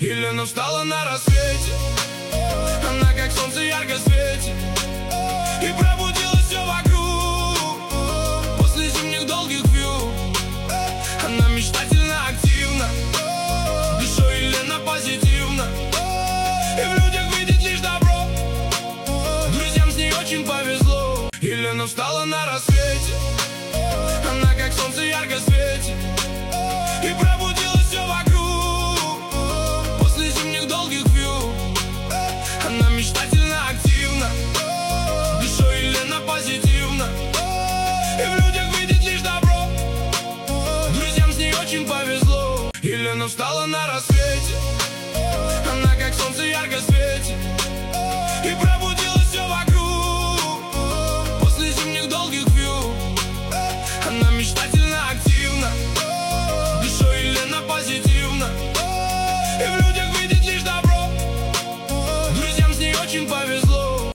Елена встала на рассвете, она как солнце ярко светит, и пробудилось все вокруг. После зимних долгих вьюг она мечтательно активна, душой Елена позитивна, и в людях видит лишь добро. Друзьям с ней очень повезло. Елена встала на рассвете, она как солнце ярко светит, и пробудилось все вокруг. После зимних долгих вьюг она мечтательно активна, душой Елена позитивна, и в людях видит лишь добро. Друзьям с ней очень повезло. Елена встала на рассвете, она как солнце ярко светит, и пробудилось все вокруг. После зимних долгих вьюг она мечтательно активна, душой Елена позитивна, и в людях видит лишь добро. Друзьям с ней очень повезло.